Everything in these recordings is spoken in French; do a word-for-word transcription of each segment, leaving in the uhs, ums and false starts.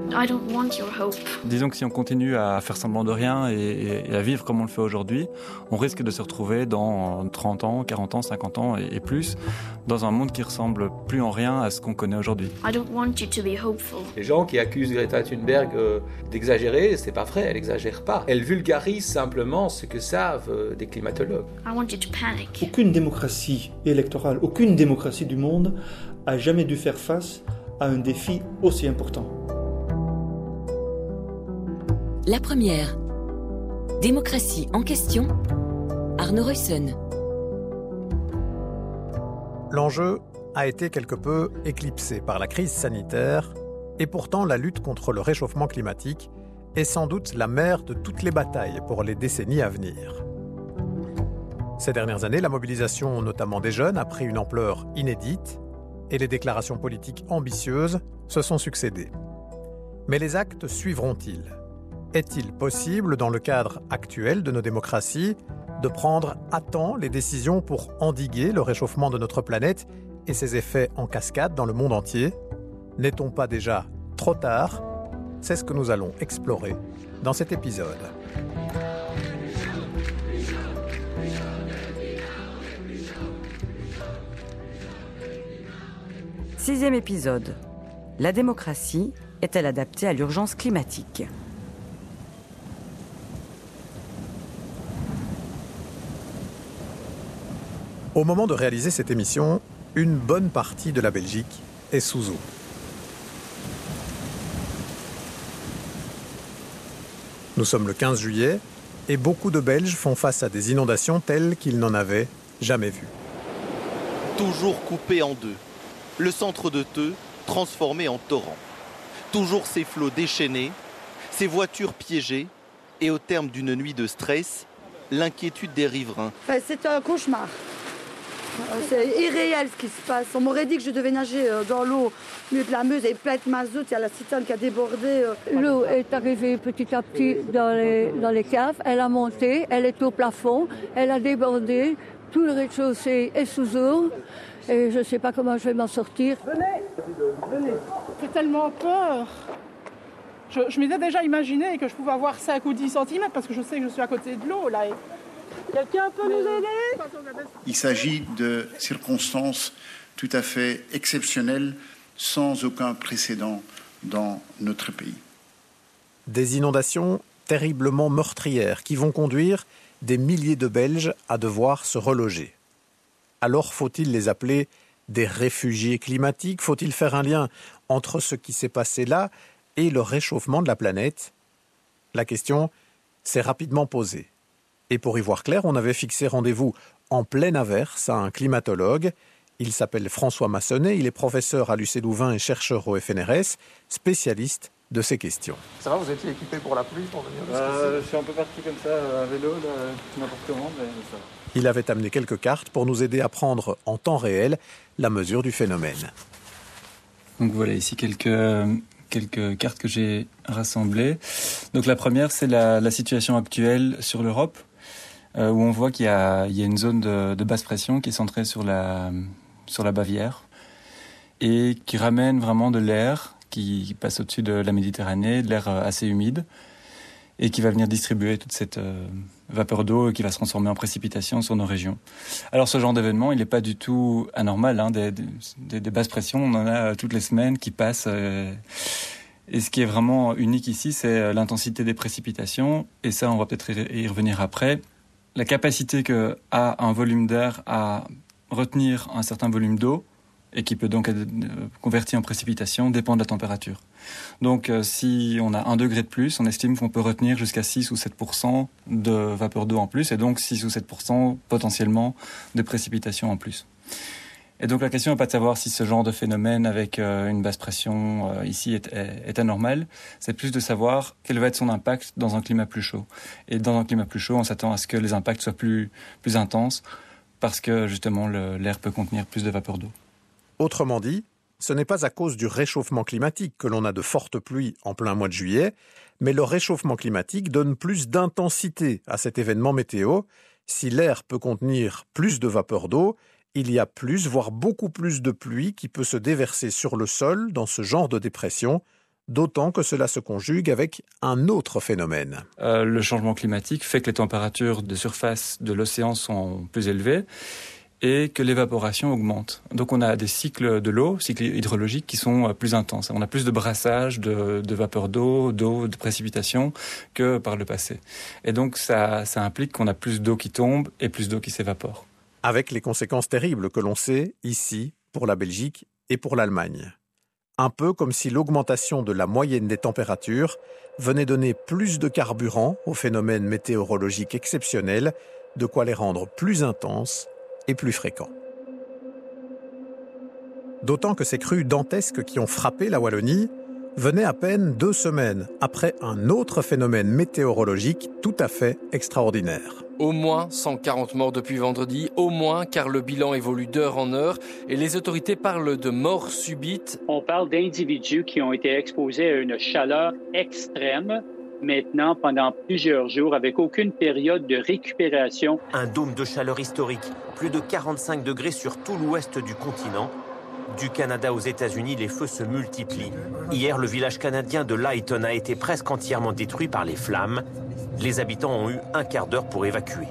I don't want your hope. Disons que si on continue à faire semblant de rien et, et à vivre comme on le fait aujourd'hui, on risque de se retrouver dans trente ans, quarante ans, cinquante ans et, et plus, dans un monde qui ressemble plus en rien à ce qu'on connaît aujourd'hui. I don't want you to be hopeful. Les gens qui accusent Greta Thunberg euh, d'exagérer, c'est pas vrai, elle exagère pas. Elle vulgarise simplement ce que savent euh, des climatologues. I want you to panic. Aucune démocratie électorale, aucune démocratie du monde a jamais dû faire face à un défi aussi important. La première. Démocratie en question. Arnaud Ruyssen. L'enjeu a été quelque peu éclipsé par la crise sanitaire et pourtant la lutte contre le réchauffement climatique est sans doute la mère de toutes les batailles pour les décennies à venir. Ces dernières années, la mobilisation notamment des jeunes a pris une ampleur inédite et les déclarations politiques ambitieuses se sont succédées. Mais les actes suivront-ils ? Est-il possible, dans le cadre actuel de nos démocraties, de prendre à temps les décisions pour endiguer le réchauffement de notre planète et ses effets en cascade dans le monde entier ? N'est-on pas déjà trop tard ? C'est ce que nous allons explorer dans cet épisode. Sixième épisode. La démocratie est-elle adaptée à l'urgence climatique ? Au moment de réaliser cette émission, une bonne partie de la Belgique est sous eau. Nous sommes le quinze juillet et beaucoup de Belges font face à des inondations telles qu'ils n'en avaient jamais vues. Toujours coupé en deux, le centre de Theux transformé en torrent. Toujours ces flots déchaînés, ces voitures piégées et au terme d'une nuit de stress, l'inquiétude des riverains. Enfin, c'est un cauchemar. C'est irréel ce qui se passe. On m'aurait dit que je devais nager dans l'eau au milieu de la Meuse et plein de mazout. Il y a la citerne qui a débordé. L'eau est arrivée petit à petit dans les, dans les caves. Elle a monté, elle est au plafond, elle a débordé. Tout le rez-de-chaussée est sous eau. Et je ne sais pas comment je vais m'en sortir. Venez, venez. J'ai tellement peur. Je, je m'étais déjà imaginé que je pouvais avoir cinq ou dix centimètres parce que je sais que je suis à côté de l'eau là. Et... Quelqu'un peut nous aider ? Il s'agit de circonstances tout à fait exceptionnelles, sans aucun précédent dans notre pays. Des inondations terriblement meurtrières qui vont conduire des milliers de Belges à devoir se reloger. Alors faut-il les appeler des réfugiés climatiques ? Faut-il faire un lien entre ce qui s'est passé là et le réchauffement de la planète ? La question s'est rapidement posée. Et pour y voir clair, on avait fixé rendez-vous en pleine averse à un climatologue. Il s'appelle François Massonnet, il est professeur à l'U C Louvain et chercheur au F N R S, spécialiste de ces questions. Ça va, vous étiez équipé pour la pluie pour venir euh, Je suis un peu parti comme ça, à vélo, là, n'importe comment, mais ça va. Il avait amené quelques cartes pour nous aider à prendre en temps réel la mesure du phénomène. Donc voilà, ici quelques... quelques cartes que j'ai rassemblées. Donc la première, c'est la, la situation actuelle sur l'Europe, euh, où on voit qu'il y a, il y a une zone de, de basse pression qui est centrée sur la, sur la Bavière et qui ramène vraiment de l'air qui passe au-dessus de la Méditerranée, de l'air assez humide, et qui va venir distribuer toute cette euh, vapeur d'eau qui va se transformer en précipitation sur nos régions. Alors ce genre d'événement, il n'est pas du tout anormal, hein, des, des, des basses pressions, on en a toutes les semaines qui passent. Euh, et ce qui est vraiment unique ici, c'est l'intensité des précipitations, et ça on va peut-être y revenir après. La capacité qu'a un volume d'air à retenir un certain volume d'eau, et qui peut donc être converti en précipitation, dépend de la température. Donc euh, si on a un degré de plus, on estime qu'on peut retenir jusqu'à six ou sept pour cent de vapeur d'eau en plus, et donc six ou sept pour cent potentiellement de précipitations en plus. Et donc la question n'est pas de savoir si ce genre de phénomène avec euh, une basse pression euh, ici est, est, est anormal, c'est plus de savoir quel va être son impact dans un climat plus chaud. Et dans un climat plus chaud, on s'attend à ce que les impacts soient plus, plus intenses, parce que justement le, l'air peut contenir plus de vapeur d'eau. Autrement dit, ce n'est pas à cause du réchauffement climatique que l'on a de fortes pluies en plein mois de juillet, mais le réchauffement climatique donne plus d'intensité à cet événement météo. Si l'air peut contenir plus de vapeur d'eau, il y a plus, voire beaucoup plus de pluie qui peut se déverser sur le sol dans ce genre de dépression, d'autant que cela se conjugue avec un autre phénomène. Euh, le changement climatique fait que les températures de surface de l'océan sont plus élevées et que l'évaporation augmente. Donc on a des cycles de l'eau, cycles hydrologiques qui sont plus intenses. On a plus de brassage de, de vapeur d'eau, d'eau, de précipitation que par le passé. Et donc ça, ça implique qu'on a plus d'eau qui tombe et plus d'eau qui s'évapore. Avec les conséquences terribles que l'on sait ici pour la Belgique et pour l'Allemagne. Un peu comme si l'augmentation de la moyenne des températures venait donner plus de carburant aux phénomènes météorologiques exceptionnels, de quoi les rendre plus intenses et plus fréquents. D'autant que ces crues dantesques qui ont frappé la Wallonie venaient à peine deux semaines après un autre phénomène météorologique tout à fait extraordinaire. Au moins cent quarante morts depuis vendredi, au moins car le bilan évolue d'heure en heure et les autorités parlent de morts subites. On parle d'individus qui ont été exposés à une chaleur extrême, maintenant pendant plusieurs jours avec aucune période de récupération. Un dôme de chaleur historique, plus de quarante-cinq degrés sur tout l'ouest du continent. Du Canada aux États-Unis, les feux se multiplient. Hier, le village canadien de Lytton a été presque entièrement détruit par les flammes. Les habitants ont eu un quart d'heure pour évacuer.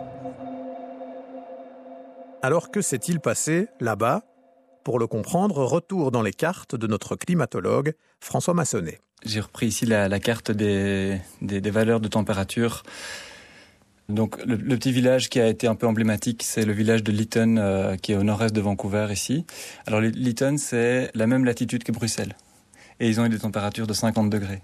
Alors que s'est-il passé là-bas ? Pour le comprendre, retour dans les cartes de notre climatologue François Massonnet. J'ai repris ici la, la carte des, des, des valeurs de température. Donc le, le petit village qui a été un peu emblématique, c'est le village de Lytton, euh, qui est au nord-est de Vancouver ici. Alors Lytton, c'est la même latitude que Bruxelles. Et ils ont eu des températures de cinquante degrés.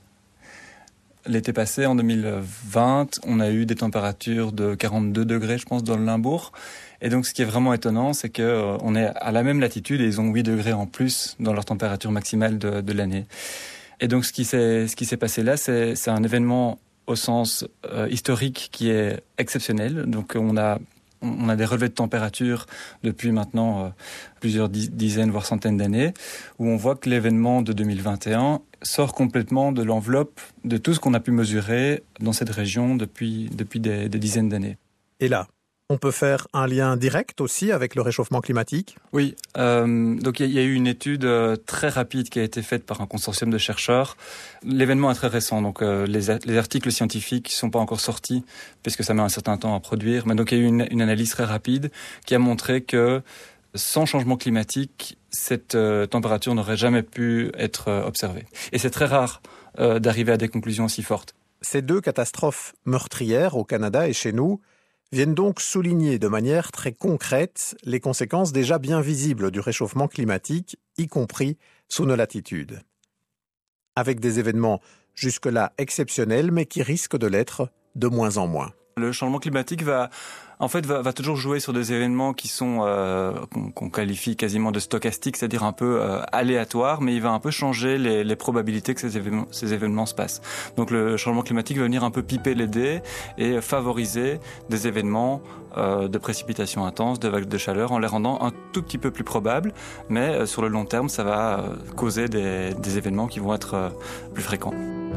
L'été passé, en deux mille vingt, on a eu des températures de quarante-deux degrés, je pense, dans le Limbourg. Et donc, ce qui est vraiment étonnant, c'est que euh, on est à la même latitude et ils ont huit degrés en plus dans leur température maximale de, de l'année. Et donc, ce qui s'est, ce qui s'est passé là, c'est, c'est un événement au sens euh, historique qui est exceptionnel. Donc, on a, on a des relevés de température depuis maintenant euh, plusieurs dizaines, voire centaines d'années, où on voit que l'événement de deux mille vingt et un sort complètement de l'enveloppe de tout ce qu'on a pu mesurer dans cette région depuis, depuis des, des dizaines d'années. Et là, on peut faire un lien direct aussi avec le réchauffement climatique ? Oui, euh, donc il y, y a eu une étude euh, très rapide qui a été faite par un consortium de chercheurs. L'événement est très récent, donc euh, les, les articles scientifiques ne sont pas encore sortis, puisque ça met un certain temps à produire. Mais donc il y a eu une, une analyse très rapide qui a montré que sans changement climatique, cette euh, température n'aurait jamais pu être euh, observée. Et c'est très rare euh, d'arriver à des conclusions aussi fortes. Ces deux catastrophes meurtrières au Canada et chez nous viennent donc souligner de manière très concrète les conséquences déjà bien visibles du réchauffement climatique, y compris sous nos latitudes. Avec des événements jusque-là exceptionnels, mais qui risquent de l'être de moins en moins. Le changement climatique va, en fait, va, va toujours jouer sur des événements qui sont euh, qu'on, qu'on qualifie quasiment de stochastiques, c'est-à-dire un peu euh, aléatoires, mais il va un peu changer les, les probabilités que ces événements, ces événements se passent. Donc le changement climatique va venir un peu piper les dés et favoriser des événements euh, de précipitations intenses, de vagues de chaleur, en les rendant un tout petit peu plus probables, mais euh, sur le long terme, ça va euh, causer des, des événements qui vont être euh, plus fréquents.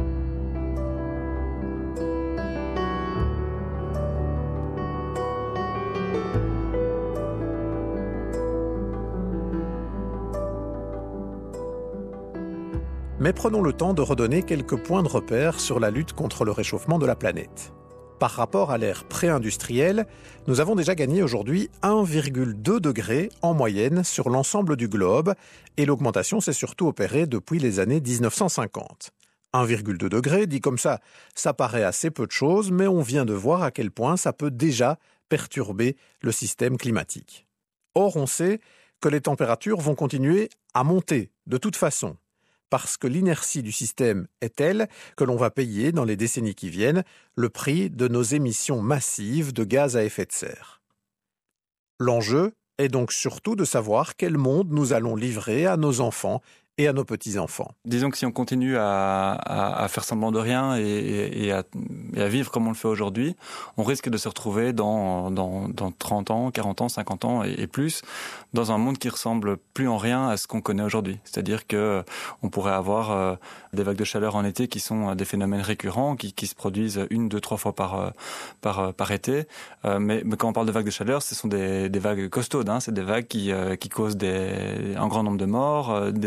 Mais prenons le temps de redonner quelques points de repère sur la lutte contre le réchauffement de la planète. Par rapport à l'ère pré-industrielle, nous avons déjà gagné aujourd'hui un virgule deux degré en moyenne sur l'ensemble du globe, et l'augmentation s'est surtout opérée depuis les années dix-neuf cent cinquante. un virgule deux degré, dit comme ça, ça paraît assez peu de choses, mais on vient de voir à quel point ça peut déjà perturber le système climatique. Or, on sait que les températures vont continuer à monter, de toute façon, parce que l'inertie du système est telle que l'on va payer dans les décennies qui viennent le prix de nos émissions massives de gaz à effet de serre. L'enjeu est donc surtout de savoir quel monde nous allons livrer à nos enfants et à nos petits-enfants. Disons que si on continue à, à, à faire semblant de rien et, et, et, à, et à vivre comme on le fait aujourd'hui, on risque de se retrouver dans, dans, dans trente ans, quarante ans, cinquante ans et, et plus, dans un monde qui ressemble plus en rien à ce qu'on connaît aujourd'hui. C'est-à-dire que on pourrait avoir euh, des vagues de chaleur en été qui sont des phénomènes récurrents, qui, qui se produisent une, deux, trois fois par, par, par été. Euh, mais, mais quand on parle de vagues de chaleur, ce sont des, des vagues costaudes. Hein. C'est des vagues qui, euh, qui causent des, un grand nombre de morts, euh, de, de, de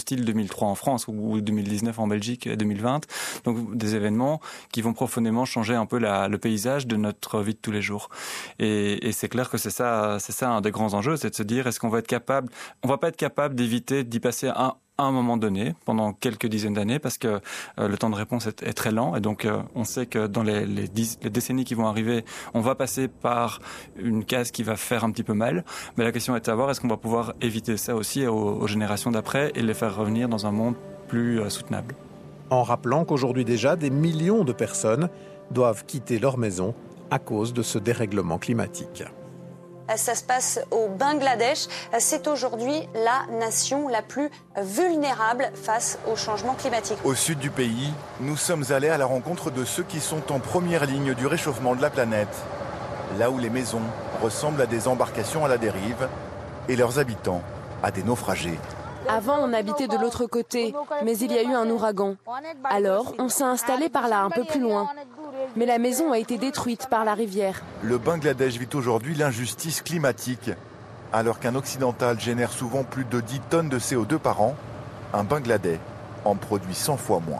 style deux mille trois en France ou deux mille dix-neuf en Belgique, deux mille vingt. Donc des événements qui vont profondément changer un peu la, le paysage de notre vie de tous les jours. Et, et c'est clair que c'est ça, c'est ça un des grands enjeux, c'est de se dire est-ce qu'on va être capable, on va pas être capable d'éviter d'y passer un à un moment donné, pendant quelques dizaines d'années, parce que euh, le temps de réponse est, est très lent. Et donc, euh, on sait que dans les, les, dix, les décennies qui vont arriver, on va passer par une case qui va faire un petit peu mal. Mais la question est de savoir, est-ce qu'on va pouvoir éviter ça aussi aux, aux générations d'après et les faire revenir dans un monde plus euh, soutenable. En rappelant qu'aujourd'hui déjà, des millions de personnes doivent quitter leur maison à cause de ce dérèglement climatique. Ça se passe au Bangladesh. C'est aujourd'hui la nation la plus vulnérable face au changement climatique. Au sud du pays, nous sommes allés à la rencontre de ceux qui sont en première ligne du réchauffement de la planète. Là où les maisons ressemblent à des embarcations à la dérive et leurs habitants à des naufragés. Avant, on habitait de l'autre côté, mais il y a eu un ouragan. Alors, on s'est installé par là, un peu plus loin. Mais la maison a été détruite par la rivière. Le Bangladesh vit aujourd'hui l'injustice climatique. Alors qu'un occidental génère souvent plus de dix tonnes de C O deux par an, un Bangladais en produit cent fois moins.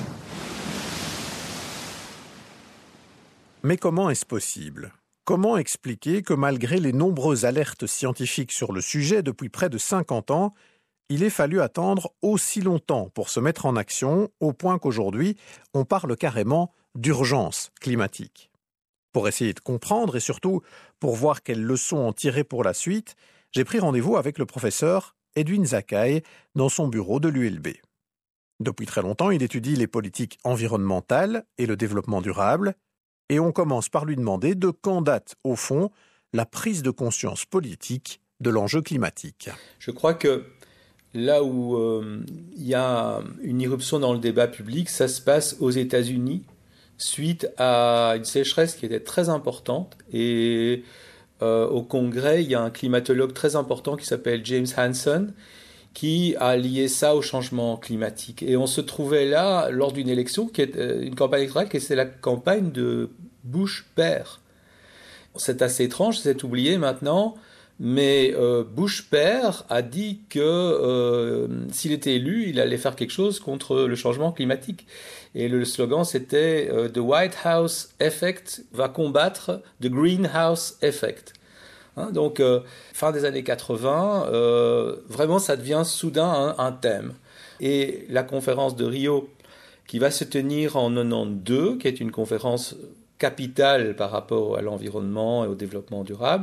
Mais comment est-ce possible ? Comment expliquer que malgré les nombreuses alertes scientifiques sur le sujet depuis près de cinquante ans, il ait fallu attendre aussi longtemps pour se mettre en action, au point qu'aujourd'hui, on parle carrément d'urgence climatique. Pour essayer de comprendre et surtout pour voir quelles leçons en tirer pour la suite, j'ai pris rendez-vous avec le professeur Edwin Zakkai dans son bureau de l'U L B. Depuis très longtemps, il étudie les politiques environnementales et le développement durable, et on commence par lui demander de quand date, au fond, la prise de conscience politique de l'enjeu climatique. Je crois que là où euh, il y a une irruption dans le débat public, ça se passe aux États-Unis, suite à une sécheresse qui était très importante. Et euh, au Congrès, il y a un climatologue très important qui s'appelle James Hansen, qui a lié ça au changement climatique. Et on se trouvait là lors d'une élection, qui est une campagne électorale, qui est la campagne de Bush père. C'est assez étrange, c'est oublié maintenant, mais euh, Bush père a dit que euh, s'il était élu, il allait faire quelque chose contre le changement climatique. Et le slogan, c'était euh, « The White House Effect va combattre the Greenhouse Effect ». Hein, donc, euh, fin des années quatre-vingts, euh, vraiment, ça devient soudain un, un thème. Et la conférence de Rio, qui va se tenir en quatre-vingt-douze, qui est une conférence capitale par rapport à l'environnement et au développement durable,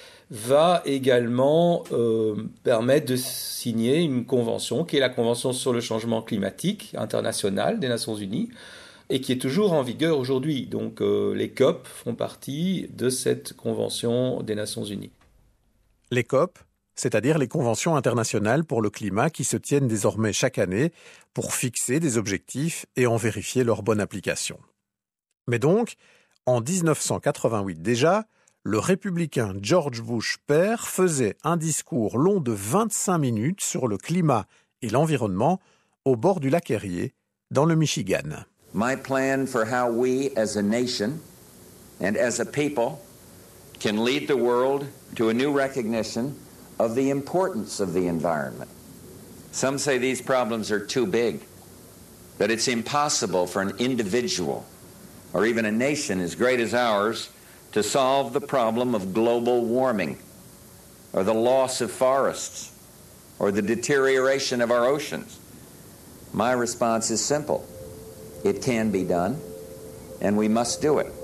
va également euh, permettre de signer une convention, qui est la Convention sur le changement climatique internationale des Nations Unies, et qui est toujours en vigueur aujourd'hui. Donc euh, les COP font partie de cette Convention des Nations Unies. Les COP, c'est-à-dire les conventions internationales pour le climat qui se tiennent désormais chaque année pour fixer des objectifs et en vérifier leur bonne application. Mais donc, en dix-neuf cent quatre-vingt-huit déjà, le républicain George Bush père faisait un discours long de vingt-cinq minutes sur le climat et l'environnement au bord du lac Erie, dans le Michigan. My plan for how we as a nation and as a people can lead the world to a new recognition of the importance of the environment. Some say these problems are too big, that it's impossible for an individual or even a nation as great as ours to solve the problem of global warming or the loss of forests or the deterioration of our oceans. My response is simple. It can be done, and we must do it.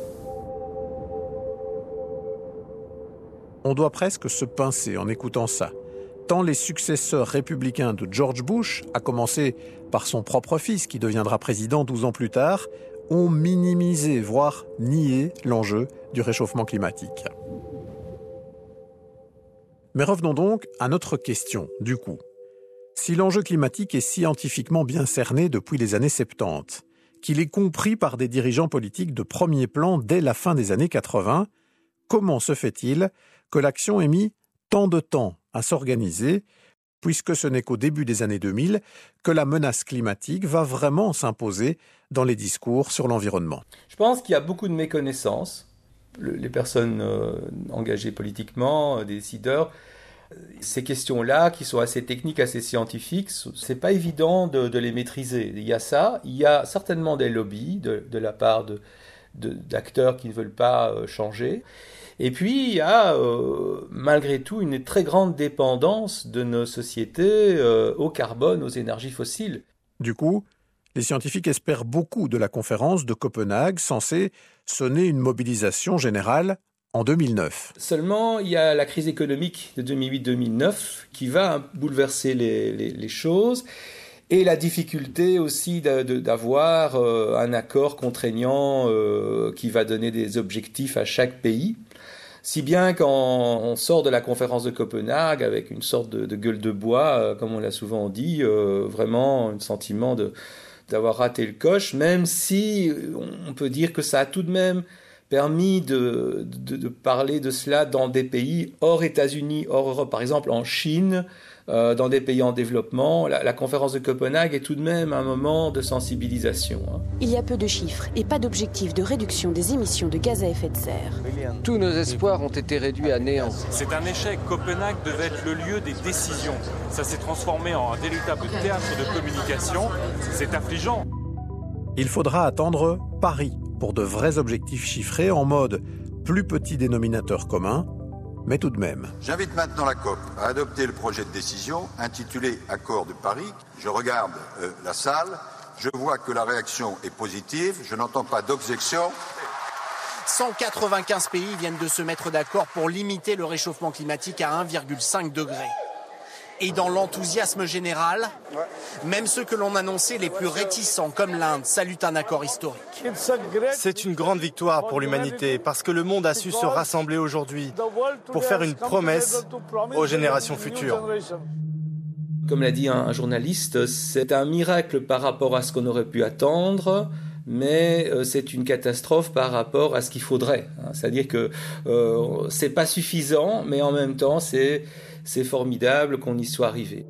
On doit presque se pincer en écoutant ça, tant les successeurs républicains de George Bush, à commencer par son propre fils qui deviendra président douze ans plus tard, ont minimisé, voire nié l'enjeu du réchauffement climatique. Mais revenons donc à notre question, du coup. Si l'enjeu climatique est scientifiquement bien cerné depuis les années soixante-dix, qu'il est compris par des dirigeants politiques de premier plan dès la fin des années quatre-vingts, comment se fait-il que l'action ait mis tant de temps à s'organiser, puisque ce n'est qu'au début des années deux mille que la menace climatique va vraiment s'imposer dans les discours sur l'environnement? Je pense qu'il y a beaucoup de méconnaissance. Le, les personnes euh, engagées politiquement, euh, des décideurs, Ces questions-là, qui sont assez techniques, assez scientifiques, c'est pas évident de, de les maîtriser. Il y a ça, il y a certainement des lobbies de, de la part de, de, d'acteurs qui ne veulent pas changer. Et puis, il y a, euh, malgré tout, une très grande dépendance de nos sociétés euh, au carbone, aux énergies fossiles. Du coup, les scientifiques espèrent beaucoup de la conférence de Copenhague, censée sonner une mobilisation générale en deux mille neuf. Seulement, il y a la crise économique de deux mille huit deux mille neuf qui va bouleverser les, les, les choses. Et la difficulté aussi de, de, d'avoir euh, un accord contraignant euh, qui va donner des objectifs à chaque pays. Si bien qu'on sort de la conférence de Copenhague avec une sorte de, de gueule de bois, euh, comme on l'a souvent dit, euh, vraiment un sentiment de, d'avoir raté le coche, même si on peut dire que ça a tout de même permis de, de, de parler de cela dans des pays hors États-Unis, hors Europe, par exemple en Chine, euh, dans des pays en développement. La, la conférence de Copenhague est tout de même un moment de sensibilisation. Hein. Il y a peu de chiffres et pas d'objectif de réduction des émissions de gaz à effet de serre. Tous nos espoirs ont été réduits à néant. C'est un échec. Copenhague devait être le lieu des décisions. Ça s'est transformé en un véritable théâtre de communication. C'est affligeant. Il faudra attendre Paris pour de vrais objectifs chiffrés en mode plus petit dénominateur commun, mais tout de même. J'invite maintenant la COP à adopter le projet de décision intitulé Accord de Paris. Je regarde euh, la salle, je vois que la réaction est positive, je n'entends pas d'objection. cent quatre-vingt-quinze pays viennent de se mettre d'accord pour limiter le réchauffement climatique à un virgule cinq degré. Et dans l'enthousiasme général, même ceux que l'on annonçait les plus réticents, comme l'Inde, saluent un accord historique. C'est une grande victoire pour l'humanité, parce que le monde a su se rassembler aujourd'hui pour faire une promesse aux générations futures. Comme l'a dit un journaliste, c'est un miracle par rapport à ce qu'on aurait pu attendre, mais c'est une catastrophe par rapport à ce qu'il faudrait. C'est-à-dire que euh, c'est pas suffisant, mais en même temps, c'est... C'est formidable qu'on y soit arrivé.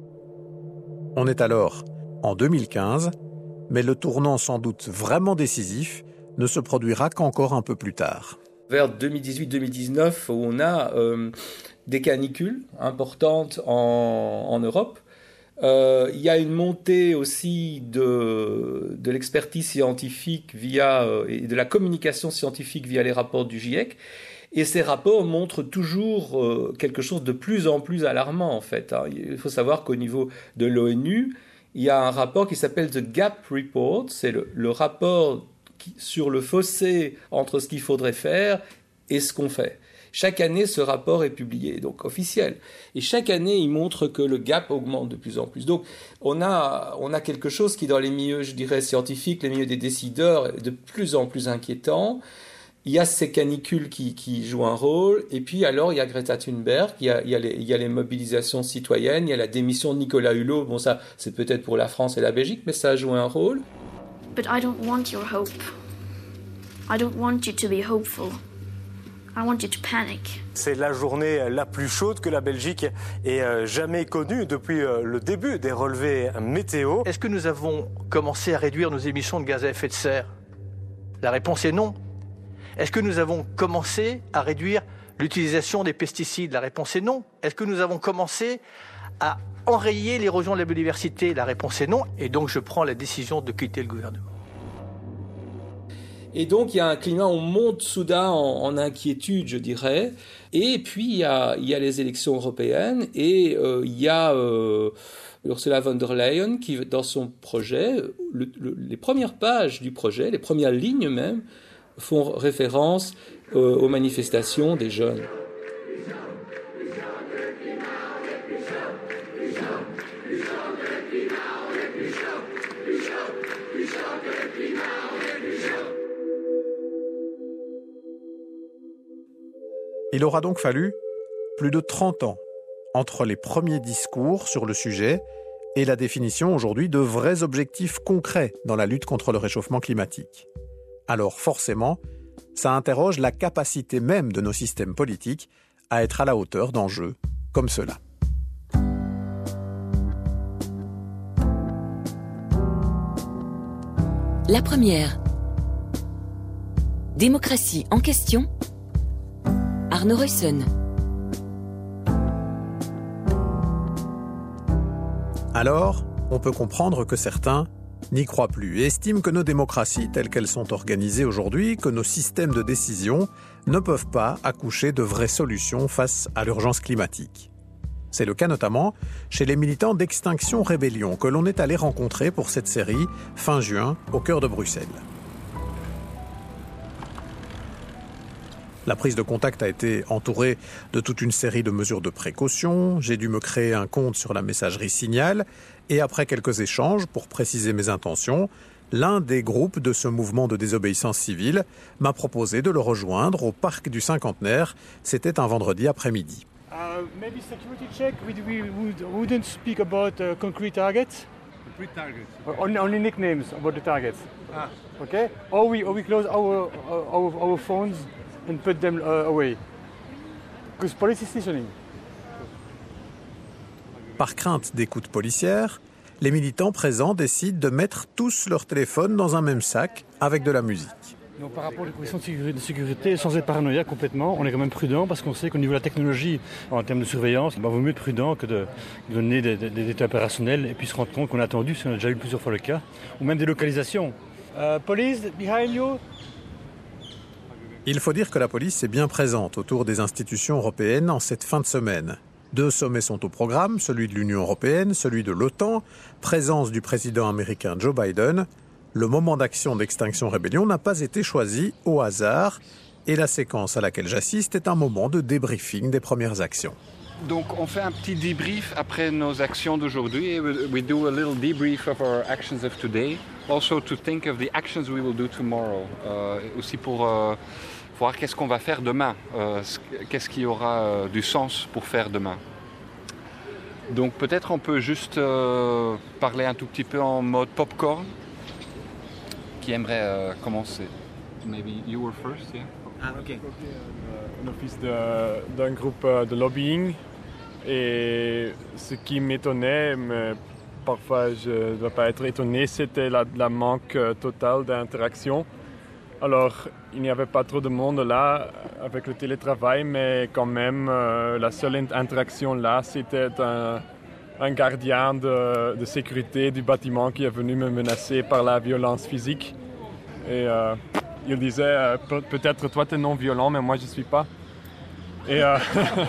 On est alors en deux mille quinze, mais le tournant sans doute vraiment décisif ne se produira qu'encore un peu plus tard. Vers deux mille dix-huit deux mille dix-neuf, où on a euh, des canicules importantes en, en Europe, euh, il y a une montée aussi de, de l'expertise scientifique via, euh, et de la communication scientifique via les rapports du GIEC. Et ces rapports montrent toujours euh, quelque chose de plus en plus alarmant, en fait. Hein. Il faut savoir qu'au niveau de l'ONU, il y a un rapport qui s'appelle The Gap Report. C'est le, le rapport qui, sur le fossé entre ce qu'il faudrait faire et ce qu'on fait. Chaque année, ce rapport est publié, donc officiel. Et chaque année, il montre que le gap augmente de plus en plus. Donc, on a, on a quelque chose qui, dans les milieux, je dirais, scientifiques, les milieux des décideurs, est de plus en plus inquiétant. Il y a ces canicules qui, qui jouent un rôle, et puis alors il y a Greta Thunberg, il y a, il y a les, il y a les mobilisations citoyennes, il y a la démission de Nicolas Hulot. Bon, ça, c'est peut-être pour la France et la Belgique, mais ça a joué un rôle. But I don't want your hope. I don't want you to be hopeful. I want you to panic. C'est la journée la plus chaude que la Belgique ait jamais connue depuis le début des relevés météo. Est-ce que nous avons commencé à réduire nos émissions de gaz à effet de serre? La réponse est non. Est-ce que nous avons commencé à réduire l'utilisation des pesticides? La réponse est non. Est-ce que nous avons commencé à enrayer l'érosion de la biodiversité? La réponse est non. Et donc je prends la décision de quitter le gouvernement. Et donc il y a un climat, on monte soudain en, en inquiétude, je dirais. Et puis il y a, il y a les élections européennes et euh, il y a euh, Ursula von der Leyen qui, dans son projet, le, le, les premières pages du projet, les premières lignes même, font référence euh, aux manifestations des jeunes. Il aura donc fallu plus de trente ans entre les premiers discours sur le sujet et la définition aujourd'hui de vrais objectifs concrets dans la lutte contre le réchauffement climatique. Alors forcément, ça interroge la capacité même de nos systèmes politiques à être à la hauteur d'enjeux comme ceux-là. La première. Démocratie en question. Arno Roysson. Alors, on peut comprendre que certains n'y croient plus et estiment que nos démocraties, telles qu'elles sont organisées aujourd'hui, que nos systèmes de décision ne peuvent pas accoucher de vraies solutions face à l'urgence climatique. C'est le cas notamment chez les militants d'Extinction Rébellion que l'on est allé rencontrer pour cette série fin juin au cœur de Bruxelles. La prise de contact a été entourée de toute une série de mesures de précaution. J'ai dû me créer un compte sur la messagerie Signal et après quelques échanges pour préciser mes intentions, l'un des groupes de ce mouvement de désobéissance civile m'a proposé de le rejoindre au parc du Cinquantenaire. C'était un vendredi après-midi. Uh, maybe security check. We, we would, wouldn't speak about uh, concrete targets. Concrete targets. Only, only nicknames about the targets. Ah. Okay. Or we, or we close our, our, our phones and put them uh, away. Because police is listening. Par crainte d'écoute policière, les militants présents décident de mettre tous leurs téléphones dans un même sac avec de la musique. Donc, par rapport aux questions de sécurité, sans être paranoïaque complètement, on est quand même prudent parce qu'on sait qu'au niveau de la technologie, en termes de surveillance, il bah, vaut mieux être prudent que de donner des, des, des états opérationnels et puis se rendre compte qu'on a attendu, ce qu'on a déjà eu plusieurs fois le cas, ou même des localisations. Uh, police, behind you. Il faut dire que la police est bien présente autour des institutions européennes en cette fin de semaine. Deux sommets sont au programme, celui de l'Union européenne, celui de l'OTAN, présence du président américain Joe Biden. Le moment d'action d'Extinction Rébellion n'a pas été choisi au hasard et la séquence à laquelle j'assiste est un moment de débriefing des premières actions. Donc on fait un petit débrief après nos actions d'aujourd'hui. We do a little debrief of our actions of today. Also to think of the actions we will do tomorrow. Euh, aussi pour euh, voir qu'est-ce qu'on va faire demain. Euh, qu'est-ce qui aura euh, du sens pour faire demain. Donc peut-être on peut juste euh, parler un tout petit peu en mode popcorn. Qui aimerait euh, commencer? Maybe you were first, yeah? Ah, ok. Un office de, d'un groupe de lobbying et ce qui m'étonnait, mais parfois je ne dois pas être étonné, c'était la, la manque totale d'interaction. Alors, il n'y avait pas trop de monde là avec le télétravail, mais quand même, euh, la seule interaction là, c'était un... un gardien de, de sécurité du bâtiment qui est venu me menacer par la violence physique. Et euh, il disait, euh, Pe- peut-être toi tu es non violent, mais moi je ne suis pas. Et euh...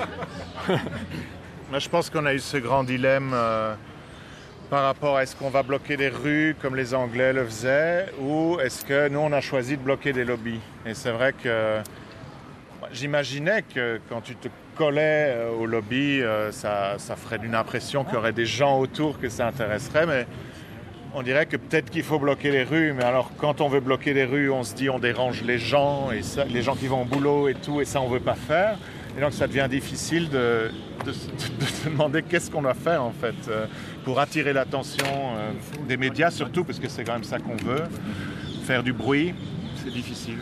Je pense qu'on a eu ce grand dilemme euh, par rapport à est-ce qu'on va bloquer les rues comme les Anglais le faisaient ou est-ce que nous on a choisi de bloquer des lobbies. Et c'est vrai que j'imaginais que quand tu te collais au lobby, ça, ça ferait une impression qu'il y aurait des gens autour que ça intéresserait, mais on dirait que peut-être qu'il faut bloquer les rues, mais alors quand on veut bloquer les rues, on se dit on dérange les gens, et ça, les gens qui vont au boulot et tout, et ça on ne veut pas faire, et donc ça devient difficile de, de, de, de se demander qu'est-ce qu'on doit faire en fait, pour attirer l'attention des médias surtout, parce que c'est quand même ça qu'on veut, faire du bruit, c'est difficile.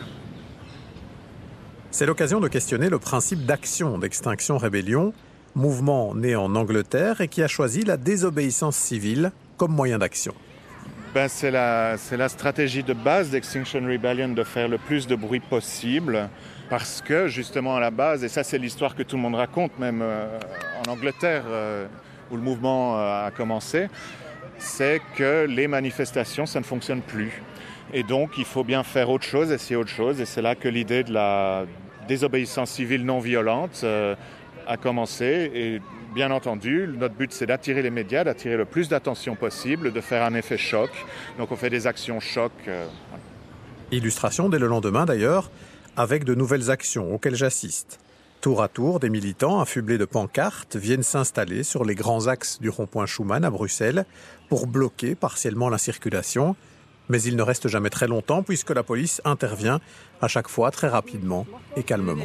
C'est l'occasion de questionner le principe d'action d'Extinction Rébellion, mouvement né en Angleterre et qui a choisi la désobéissance civile comme moyen d'action. Ben, c'est la, c'est la stratégie de base d'Extinction Rebellion de faire le plus de bruit possible parce que justement à la base, et ça c'est l'histoire que tout le monde raconte même euh, en Angleterre euh, où le mouvement euh, a commencé, c'est que les manifestations ça ne fonctionne plus. Et donc, il faut bien faire autre chose, essayer autre chose. Et c'est là que l'idée de la désobéissance civile non violente euh, a commencé. Et bien entendu, notre but, c'est d'attirer les médias, d'attirer le plus d'attention possible, de faire un effet choc. Donc, on fait des actions choc. Euh, voilà. Illustration dès le lendemain, d'ailleurs, avec de nouvelles actions auxquelles j'assiste. Tour à tour, des militants affublés de pancartes viennent s'installer sur les grands axes du rond-point Schuman à Bruxelles pour bloquer partiellement la circulation. Mais il ne reste jamais très longtemps puisque la police intervient à chaque fois très rapidement et calmement.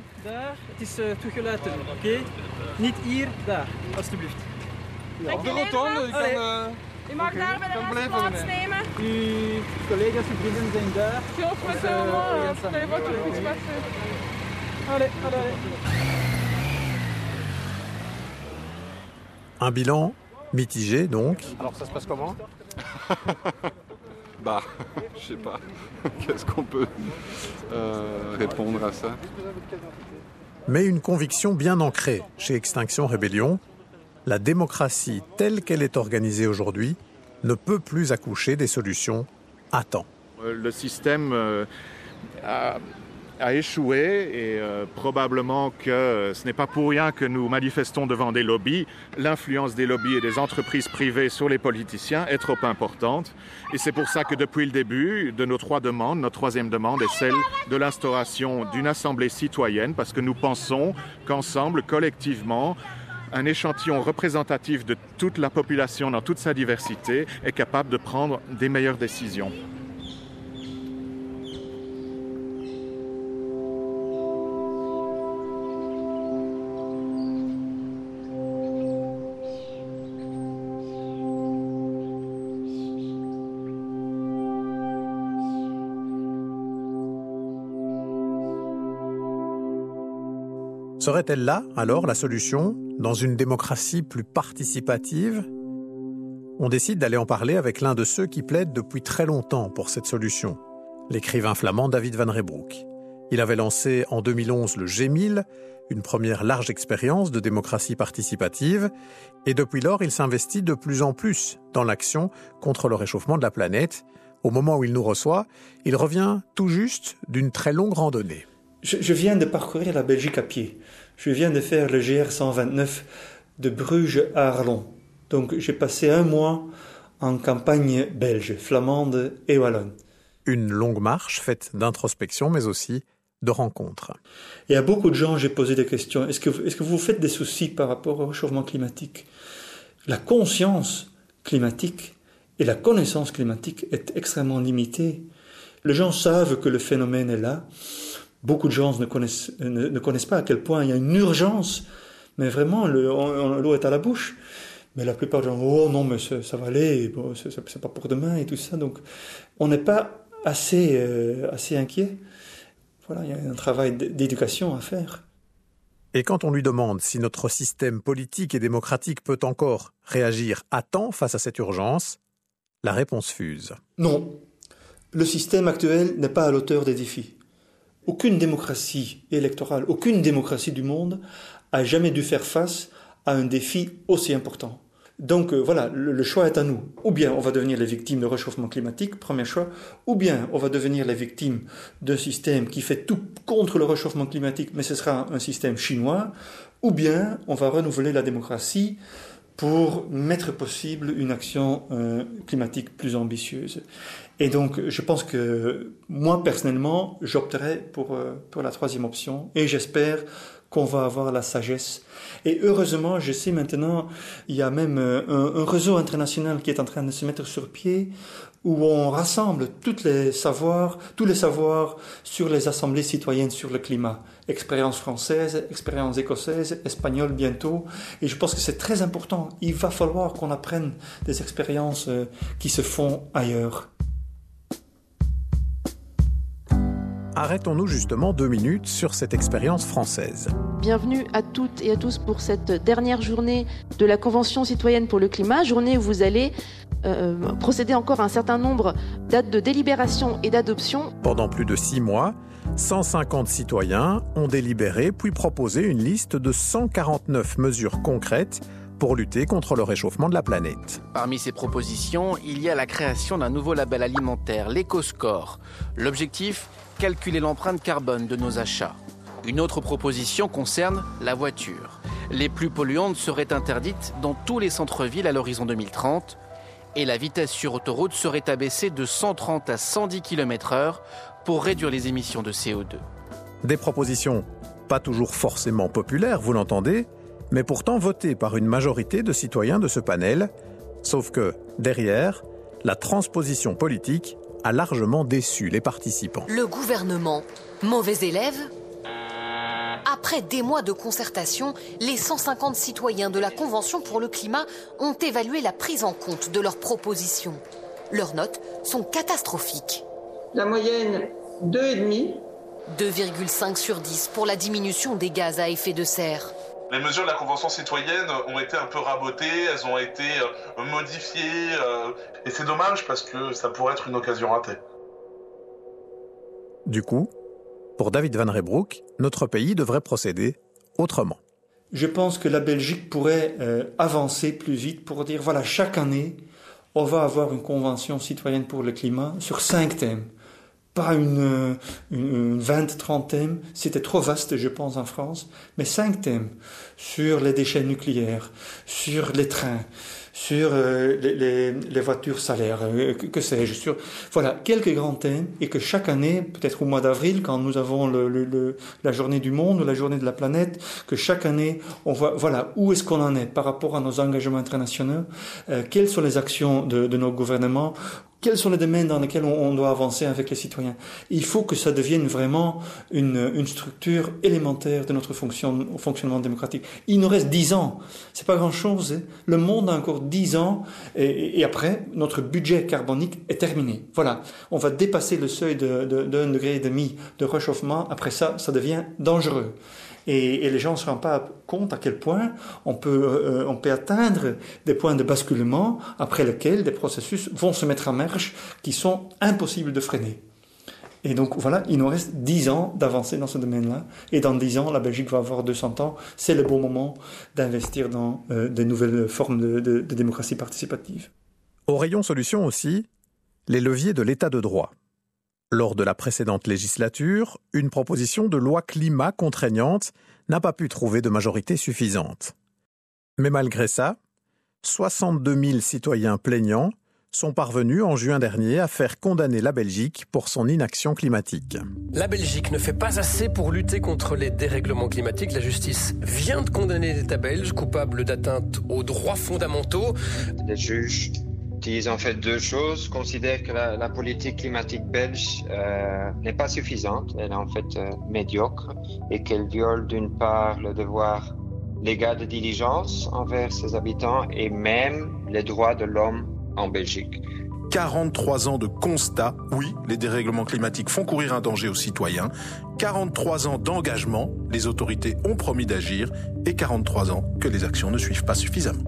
Op de rotonde, u kan, uh, U mag okay, daar bij de rest plaatsnemen. Uw collega's, uw vrienden zijn daar. Goed, met z'n allen. Stel wat je iets met. Allez, allez. Un bilan mitigé donc. Alors ça se passe comment? Bah, je sais pas. Qu'est-ce qu'on peut euh, répondre à ça? Mais une conviction bien ancrée chez Extinction Rébellion. la démocratie telle qu'elle est organisée aujourd'hui ne peut plus accoucher des solutions à temps. Le système euh, a, a échoué et euh, probablement que ce n'est pas pour rien que nous manifestons devant des lobbies. L'influence des lobbies et des entreprises privées sur les politiciens est trop importante. Et c'est pour ça que depuis le début de nos trois demandes, notre troisième demande est celle de l'instauration d'une assemblée citoyenne, parce que nous pensons qu'ensemble, collectivement, un échantillon représentatif de toute la population dans toute sa diversité est capable de prendre des meilleures décisions. Serait-elle là, alors, la solution, dans une démocratie plus participative ? On décide d'aller en parler avec l'un de ceux qui plaident depuis très longtemps pour cette solution, l'écrivain flamand David Van Reybrouck. Il avait lancé en deux mille onze le G mille, une première large expérience de démocratie participative, et depuis lors, il s'investit de plus en plus dans l'action contre le réchauffement de la planète. Au moment où il nous reçoit, il revient tout juste d'une très longue randonnée. Je, je viens de parcourir la Belgique à pied. Je viens de faire le G R cent vingt-neuf de Bruges à Arlon. Donc j'ai passé un mois en campagne belge, flamande et wallonne. Une longue marche faite d'introspection, mais aussi de rencontres. Et à beaucoup de gens, j'ai posé des questions. Est-ce que, est-ce que vous vous faites des soucis par rapport au réchauffement climatique ? La conscience climatique et la connaissance climatique est extrêmement limitée. Les gens savent que le phénomène est là. Beaucoup de gens ne connaissent, ne, ne connaissent pas à quel point il y a une urgence, mais vraiment, le, on, l'eau est à la bouche. Mais la plupart des gens, oh non, mais ça, ça va aller, bon, c'est, c'est pas pour demain et tout ça. Donc, on n'est pas assez, euh, assez inquiet. Voilà, il y a un travail d'éducation à faire. Et quand on lui demande si notre système politique et démocratique peut encore réagir à temps face à cette urgence, la réponse fuse. Non, le système actuel n'est pas à l'auteur des défis. Aucune démocratie électorale, aucune démocratie du monde a jamais dû faire face à un défi aussi important. Donc euh, voilà, le, le choix est à nous. Ou bien on va devenir les victimes du réchauffement climatique, premier choix, ou bien on va devenir les victimes d'un système qui fait tout contre le réchauffement climatique, mais ce sera un système chinois, ou bien on va renouveler la démocratie pour mettre possible une action euh, climatique plus ambitieuse. Et donc, je pense que moi, personnellement, j'opterai pour, euh, pour la troisième option, et j'espère qu'on va avoir la sagesse. Et heureusement, je sais maintenant, il y a même un, un réseau international qui est en train de se mettre sur pied, où on rassemble toutes les savoirs, tous les savoirs sur les assemblées citoyennes sur le climat. Expérience française, expérience écossaise, espagnole bientôt. Et je pense que c'est très important. Il va falloir qu'on apprenne des expériences qui se font ailleurs. Arrêtons-nous justement deux minutes sur cette expérience française. Bienvenue à toutes et à tous pour cette dernière journée de la Convention citoyenne pour le climat, journée où vous allez euh, procéder encore à un certain nombre d'actes de délibération et d'adoption. Pendant plus de six mois, cent cinquante citoyens ont délibéré puis proposé une liste de cent quarante-neuf mesures concrètes pour lutter contre le réchauffement de la planète. Parmi ces propositions, il y a la création d'un nouveau label alimentaire, l'Éco-Score. L'objectif, calculer l'empreinte carbone de nos achats. Une autre proposition concerne la voiture. Les plus polluantes seraient interdites dans tous les centres-villes à l'horizon deux mille trente et la vitesse sur autoroute serait abaissée de cent trente à cent dix kilomètres heure pour réduire les émissions de C O deux. Des propositions pas toujours forcément populaires, vous l'entendez, mais pourtant votées par une majorité de citoyens de ce panel, sauf que, derrière, la transposition politique a largement déçu les participants. Le gouvernement, mauvais élève ? Après des mois de concertation, les cent cinquante citoyens de la Convention pour le climat ont évalué la prise en compte de leurs propositions. Leurs notes sont catastrophiques. La moyenne, deux virgule cinq. deux virgule cinq sur dix pour la diminution des gaz à effet de serre. Les mesures de la Convention citoyenne ont été un peu rabotées, elles ont été euh, modifiées, euh, et c'est dommage parce que ça pourrait être une occasion ratée. Du coup, pour David Van Reybrouck, notre pays devrait procéder autrement. je pense que la Belgique pourrait euh, avancer plus vite pour dire, voilà, chaque année, on va avoir une convention citoyenne pour le climat sur cinq thèmes. Pas une, une, une vingt, trente thèmes, c'était trop vaste, je pense, en France, mais cinq thèmes sur les déchets nucléaires, sur les trains, sur euh, les, les, les voitures salaires, euh, que, que sais-je, sur voilà quelques grands thèmes, et que chaque année, peut-être au mois d'avril, quand nous avons le, le, le, la journée du monde ou la journée de la planète, que chaque année on voit voilà où est-ce qu'on en est par rapport à nos engagements internationaux, euh, quelles sont les actions de, de nos gouvernements. Quels sont les domaines dans lesquels on doit avancer avec les citoyens? Il faut que ça devienne vraiment une, une structure élémentaire de notre fonction, fonctionnement démocratique. Il nous reste dix ans. C'est pas grand-chose. Hein. Le monde a encore dix ans et, et après, notre budget carbonique est terminé. Voilà. On va dépasser le seuil de, de, d'un degré et demi de réchauffement. Après ça, ça devient dangereux. Et, et les gens ne se rendent pas compte à quel point on peut, euh, on peut atteindre des points de basculement après lesquels des processus vont se mettre en marche qui sont impossibles de freiner. Et donc voilà, il nous reste dix ans d'avancer dans ce domaine-là. Et dans dix ans, la Belgique va avoir deux cents ans. C'est le bon moment d'investir dans euh, de nouvelles formes de, de, de démocratie participative. Au rayon solution aussi, les leviers de l'état de droit. Lors de la précédente législature, une proposition de loi climat contraignante n'a pas pu trouver de majorité suffisante. Mais malgré ça, soixante-deux mille citoyens plaignants sont parvenus en juin dernier à faire condamner la Belgique pour son inaction climatique. La Belgique ne fait pas assez pour lutter contre les dérèglements climatiques. La justice vient de condamner l'État belge coupable d'atteinte aux droits fondamentaux. Les juges disent en fait deux choses, considèrent que la, la politique climatique belge euh, n'est pas suffisante, elle est en fait euh, médiocre, et qu'elle viole d'une part le devoir légal de diligence envers ses habitants et même les droits de l'homme en Belgique. quarante-trois ans de constat, oui, les dérèglements climatiques font courir un danger aux citoyens, quarante-trois ans d'engagement, les autorités ont promis d'agir, et quarante-trois ans que les actions ne suivent pas suffisamment.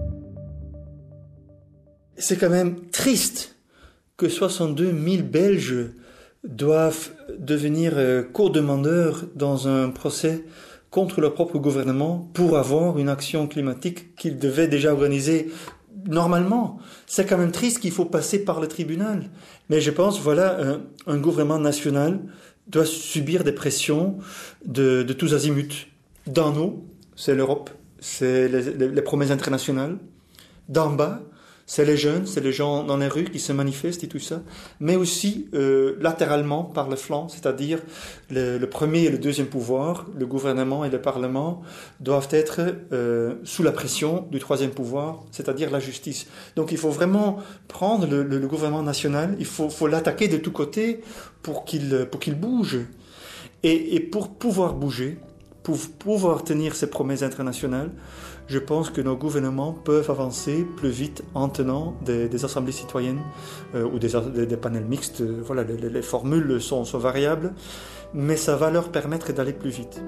C'est quand même triste que soixante-deux mille Belges doivent devenir co-demandeurs dans un procès contre leur propre gouvernement pour avoir une action climatique qu'ils devaient déjà organiser normalement. C'est quand même triste qu'il faut passer par le tribunal. Mais je pense, voilà, un, un gouvernement national doit subir des pressions de, de tous azimuts. D'en haut, c'est l'Europe, c'est les, les, les promesses internationales. D'en bas, c'est les jeunes, c'est les gens dans les rues qui se manifestent et tout ça, mais aussi euh, latéralement par le flanc, c'est-à-dire le, le premier et le deuxième pouvoir, le gouvernement et le parlement, doivent être euh, sous la pression du troisième pouvoir, c'est-à-dire la justice. Donc il faut vraiment prendre le, le, le gouvernement national, il faut, faut l'attaquer de tous côtés pour qu'il, pour qu'il bouge. Et, et pour pouvoir bouger, pour pouvoir tenir ces promesses internationales, je pense que nos gouvernements peuvent avancer plus vite en tenant des, des assemblées citoyennes euh, ou des, des, des panels mixtes. Voilà, les, les formules sont, sont variables, mais ça va leur permettre d'aller plus vite.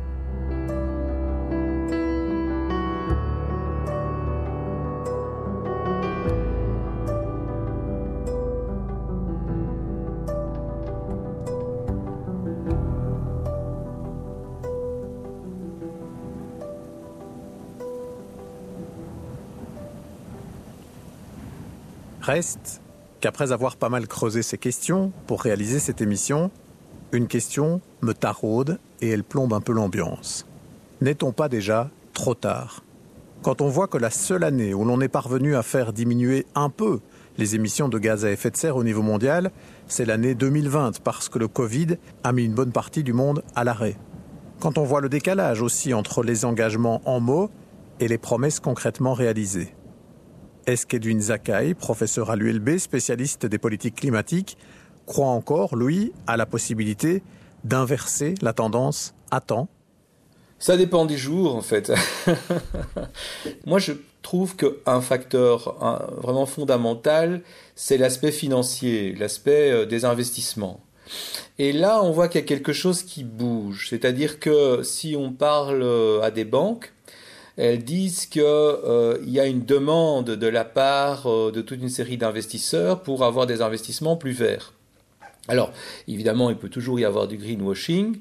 Reste qu'après avoir pas mal creusé ces questions pour réaliser cette émission, une question me taraude et elle plombe un peu l'ambiance. N'est-on pas déjà trop tard? Quand on voit que la seule année où l'on est parvenu à faire diminuer un peu les émissions de gaz à effet de serre au niveau mondial, c'est l'année deux mille vingt, parce que le Covid a mis une bonne partie du monde à l'arrêt. Quand on voit le décalage aussi entre les engagements en mots et les promesses concrètement réalisées. Est-ce qu'Edwin Zakai, professeur à l'U L B, spécialiste des politiques climatiques, croit encore, lui, à la possibilité d'inverser la tendance à temps? Ça dépend des jours, en fait. Moi, je trouve qu'un facteur un, vraiment fondamental, c'est l'aspect financier, l'aspect des investissements. Et là, on voit qu'il y a quelque chose qui bouge. C'est-à-dire que si on parle à des banques, elles disent qu'il euh, y a une demande de la part euh, de toute une série d'investisseurs pour avoir des investissements plus verts. Alors, évidemment, il peut toujours y avoir du greenwashing,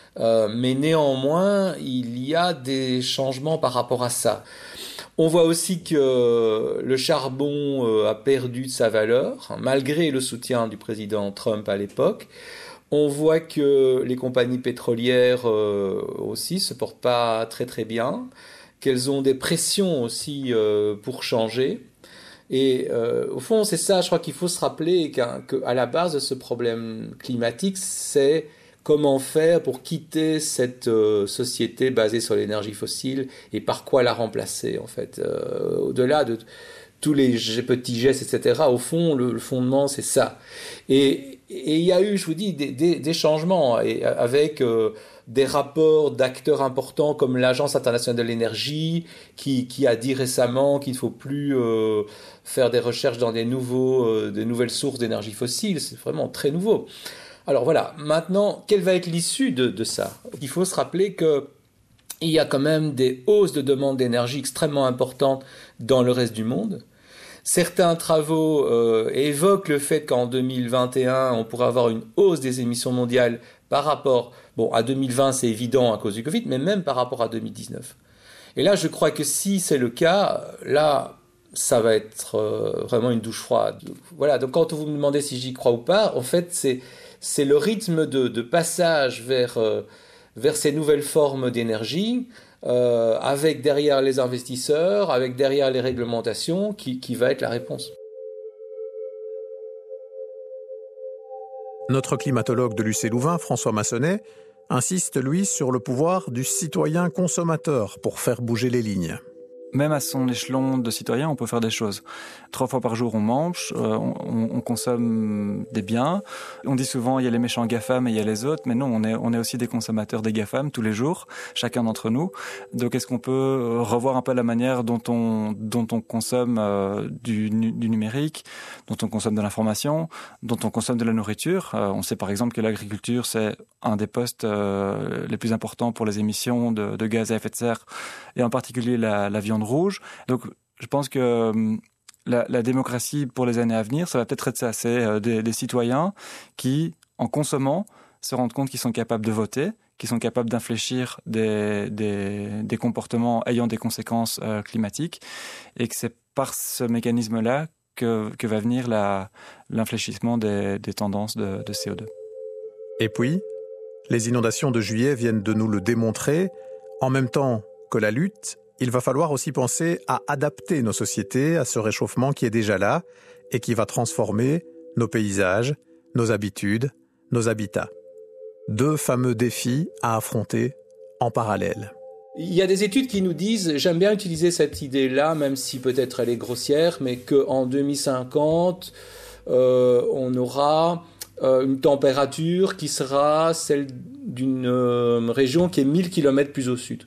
Euh, mais néanmoins, il y a des changements par rapport à ça. On voit aussi que le charbon euh, a perdu de sa valeur, malgré le soutien du président Trump à l'époque. On voit que les compagnies pétrolières euh, aussi se portent pas très très bien, qu'elles ont des pressions aussi euh, pour changer. Et euh, au fond, c'est ça, je crois qu'il faut se rappeler qu'à, qu'à la base de ce problème climatique, c'est comment faire pour quitter cette euh, société basée sur l'énergie fossile et par quoi la remplacer, en fait. Euh, au-delà de tous les petits gestes, et cetera, au fond, le, le fondement, c'est ça. Et il y a eu, je vous dis, des, des, des changements et, avec euh, des rapports d'acteurs importants comme l'Agence internationale de l'énergie qui, qui a dit récemment qu'il ne faut plus euh, faire des recherches dans des, nouveaux, euh, des nouvelles sources d'énergie fossile. C'est vraiment très nouveau. Alors voilà, maintenant, quelle va être l'issue de, de ça ? Il faut se rappeler que il y a quand même des hausses de demande d'énergie extrêmement importantes dans le reste du monde. Certains travaux euh, évoquent le fait qu'en deux mille vingt et un, on pourrait avoir une hausse des émissions mondiales par rapport, bon, à deux mille vingt, c'est évident à cause du Covid, mais même par rapport à deux mille dix-neuf. Et là, je crois que si c'est le cas, là, ça va être euh, vraiment une douche froide. Voilà, donc quand vous me demandez si j'y crois ou pas, en fait, c'est, c'est le rythme de, de passage vers... Euh, vers ces nouvelles formes d'énergie, euh, avec derrière les investisseurs, avec derrière les réglementations, qui, qui va être la réponse. Notre climatologue de l'U C Louvain, François Massonnet, insiste, lui, sur le pouvoir du citoyen consommateur pour faire bouger les lignes. Même à son échelon de citoyen, on peut faire des choses. Trois fois par jour, on mange, euh, on, on consomme des biens. On dit souvent, il y a les méchants GAFAM et il y a les autres, mais non, on est, on est aussi des consommateurs des GAFAM tous les jours, chacun d'entre nous. Donc, est-ce qu'on peut revoir un peu la manière dont on, dont on consomme euh, du, du numérique, dont on consomme de l'information, dont on consomme de la nourriture. Euh, on sait par exemple que l'agriculture, c'est un des postes euh, les plus importants pour les émissions de, de gaz à effet de serre, et en particulier la, la viande rouge. Donc, je pense que euh, la, la démocratie pour les années à venir, ça va peut-être être ça. C'est euh, des, des citoyens qui, en consommant, se rendent compte qu'ils sont capables de voter, qu'ils sont capables d'infléchir des, des, des comportements ayant des conséquences euh, climatiques, et que c'est par ce mécanisme-là que, que va venir la, l'infléchissement des, des tendances de, de C O deux. Et puis, les inondations de juillet viennent de nous le démontrer. En même temps que la lutte, il va falloir aussi penser à adapter nos sociétés à ce réchauffement qui est déjà là et qui va transformer nos paysages, nos habitudes, nos habitats. Deux fameux défis à affronter en parallèle. Il y a des études qui nous disent, j'aime bien utiliser cette idée-là, même si peut-être elle est grossière, mais qu'en deux mille cinquante, euh, on aura euh, une température qui sera celle d'une euh, région qui est mille kilomètres plus au sud.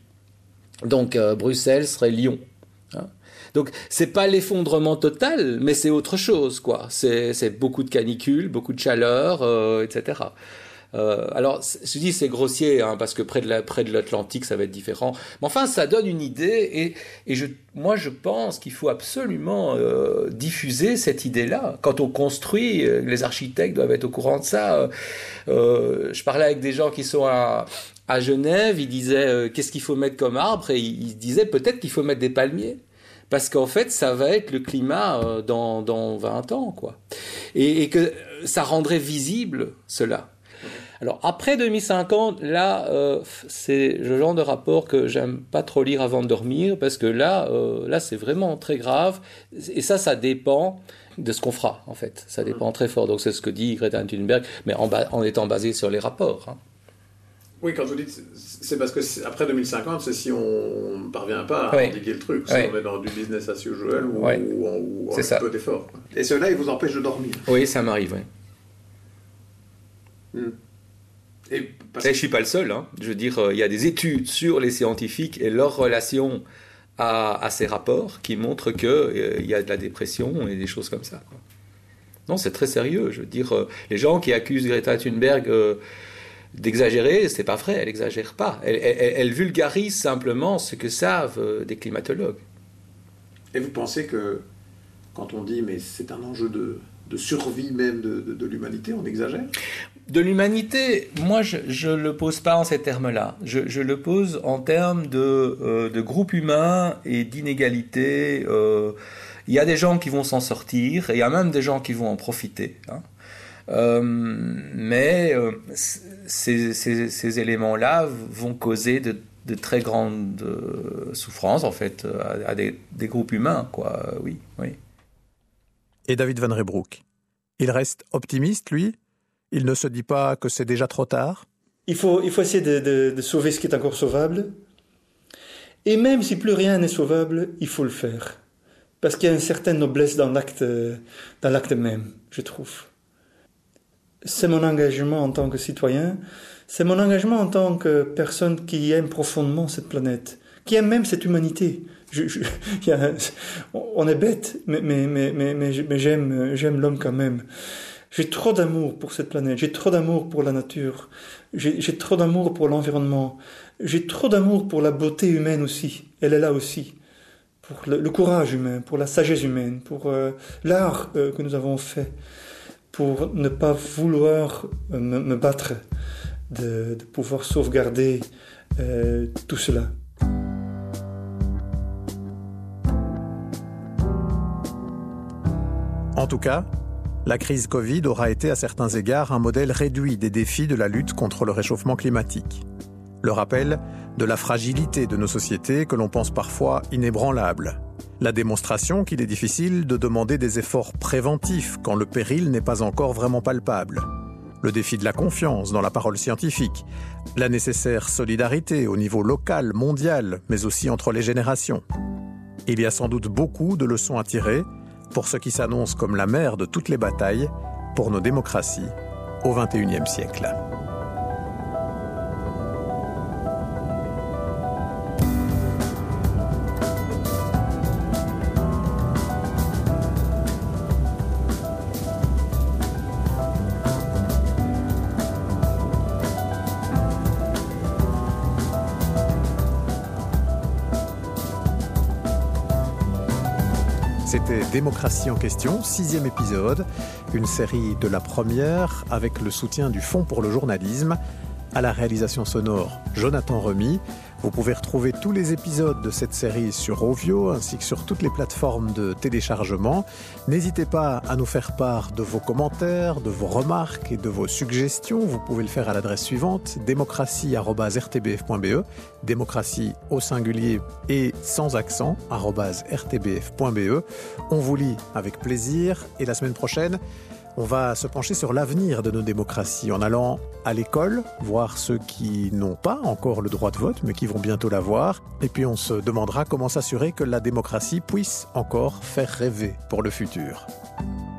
Donc euh, Bruxelles serait Lyon. Hein. Donc c'est pas l'effondrement total, mais c'est autre chose, quoi. C'est, c'est beaucoup de canicules, beaucoup de chaleur, euh, et cetera. Euh, alors, je dis c'est grossier, hein, parce que près de, la, près de l'Atlantique, ça va être différent. Mais enfin, ça donne une idée, et, et je, moi, je pense qu'il faut absolument euh, diffuser cette idée-là. Quand on construit, les architectes doivent être au courant de ça. Euh, je parlais avec des gens qui sont à, à Genève, ils disaient euh, qu'est-ce qu'il faut mettre comme arbre, et ils, ils disaient peut-être qu'il faut mettre des palmiers. Parce qu'en fait, ça va être le climat euh, dans, dans vingt ans, quoi. Et, et que ça rendrait visible cela. Alors, après deux mille cinquante, là, euh, c'est le genre de rapport que j'aime pas trop lire avant de dormir, parce que là, euh, là, c'est vraiment très grave. Et ça, ça dépend de ce qu'on fera, en fait. Ça dépend très fort. Donc, c'est ce que dit Greta Thunberg, mais en, ba- en étant basé sur les rapports. Hein. Oui, quand vous dites, c'est parce que après deux mille cinquante, c'est si on ne parvient pas à oui. endiguer le truc, si oui. on est dans du business as usual ou, oui. ou, ou, ou un ça. peu d'effort. Et cela, il vous empêche de dormir. Oui, ça m'arrive, oui. Hmm. Et, parce... et je ne suis pas le seul. Hein. Je veux dire, il euh, y a des études sur les scientifiques et leur relation à, à ces rapports qui montrent qu'il euh, y a de la dépression et des choses comme ça. Quoi. Non, c'est très sérieux. Je veux dire, euh, les gens qui accusent Greta Thunberg euh, d'exagérer, c'est pas vrai, elle n'exagère pas. Elle, elle, elle vulgarise simplement ce que savent euh, des climatologues. Et vous pensez que, quand on dit, mais c'est un enjeu de... de survie même de, de, de l'humanité, on exagère ? De l'humanité, moi je ne le pose pas en ces termes-là. Je, je le pose en termes de, euh, de groupe humain et d'inégalité. Euh, il y a des gens qui vont s'en sortir et il y a même des gens qui vont en profiter. Hein. Euh, mais euh, ces, ces, ces éléments-là vont causer de, de très grandes euh, souffrances en fait à, à des, des groupes humains, quoi. Euh, oui, oui. Et David Van Reybrouck, il reste optimiste, lui ? Il ne se dit pas que c'est déjà trop tard ? Il faut, il faut essayer de, de, de sauver ce qui est encore sauvable. Et même si plus rien n'est sauvable, il faut le faire. Parce qu'il y a une certaine noblesse dans l'acte, dans l'acte même, je trouve. C'est mon engagement en tant que citoyen, c'est mon engagement en tant que personne qui aime profondément cette planète, qui aime même cette humanité. Je, je, y a, on est bête, mais, mais, mais, mais, mais j'aime, j'aime l'homme quand même. J'ai trop d'amour pour cette planète, j'ai trop d'amour pour la nature, j'ai, j'ai trop d'amour pour l'environnement, j'ai trop d'amour pour la beauté humaine aussi, elle est là aussi, pour le, le courage humain, pour la sagesse humaine, pour euh, l'art euh, que nous avons fait, pour ne pas vouloir euh, me, me battre, de, de pouvoir sauvegarder euh, tout cela. En tout cas, la crise Covid aura été à certains égards un modèle réduit des défis de la lutte contre le réchauffement climatique. Le rappel de la fragilité de nos sociétés que l'on pense parfois inébranlables. La démonstration qu'il est difficile de demander des efforts préventifs quand le péril n'est pas encore vraiment palpable. Le défi de la confiance dans la parole scientifique. La nécessaire solidarité au niveau local, mondial, mais aussi entre les générations. Il y a sans doute beaucoup de leçons à tirer pour ce qui s'annonce comme la mère de toutes les batailles pour nos démocraties au vingt et unième siècle. C'était Démocratie en question, sixième épisode, une série de la première avec le soutien du Fonds pour le journalisme. À la réalisation sonore, Jonathan Remy. Vous pouvez retrouver tous les épisodes de cette série sur Ovio ainsi que sur toutes les plateformes de téléchargement. N'hésitez pas à nous faire part de vos commentaires, de vos remarques et de vos suggestions. Vous pouvez le faire à l'adresse suivante, démocratie arobase r t b f point b e, démocratie au singulier et sans accent, arobase r t b f point b e. On vous lit avec plaisir et la semaine prochaine, on va se pencher sur l'avenir de nos démocraties en allant à l'école, voir ceux qui n'ont pas encore le droit de vote, mais qui vont bientôt l'avoir. Et puis on se demandera comment s'assurer que la démocratie puisse encore faire rêver pour le futur.